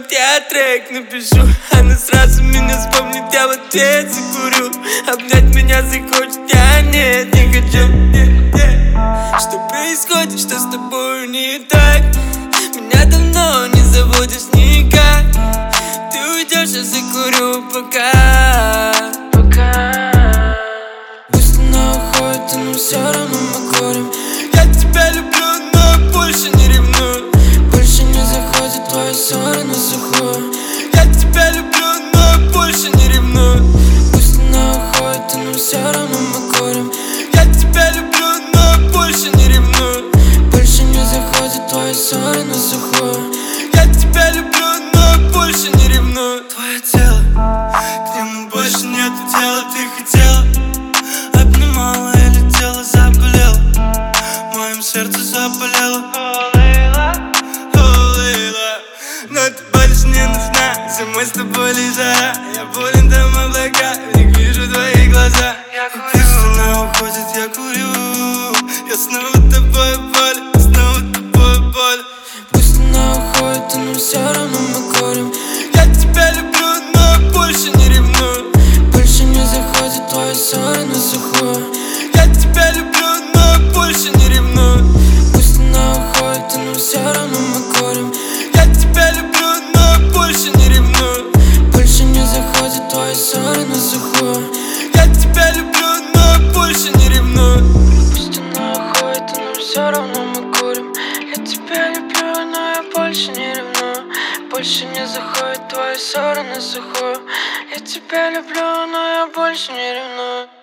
я трек напишу. Она сразу меня вспомнит, я в ответ закурю. Обнять меня захочет, я нет, не хочу. Что происходит, что с тобой не так? Меня давно не заводишь никак. Ты уйдешь, я закурю пока. Пусть она уходит, но все равно мы курим. Я тебя люблю, но больше не ревную. Больше не заходит твои ссоры на сухую. Я тебя люблю, но больше не ревную. Пусть она уходит, но все равно мы курим. Я тебя люблю, но больше не ревную. Больше не заходит твои ссоры на сухую. Я тебя люблю, но больше не ревную. Твое тело, к нему больше нету дела. Ты хотела, обнимала и летела, заболела. В моем сердце заболело. Но ты больше не нужна. Зимой с тобой лежа. Я болен там облака, в них вижу твои глаза. Пусть она уходит, я курю. Я снова тобой болен, снова тобой болен. Пусть она уходит, но все равно мы курим. Я тебя люблю, но больше не ревную. Больше не заходит твои ссоры на сухую. Я тебя люблю, но больше не ревную. Пусть она уходит, но все равно мы курим. Я тебя люблю, но больше не ревную. Больше не заходит твои ссоры на сухую. Я тебя люблю, но больше не ревную. Пусть она уходит, но все равно мы курим. Я тебя люблю, но я больше не ревную. Больше не заходит твои ссоры на сухую. Я тебя люблю, но я больше не ревную.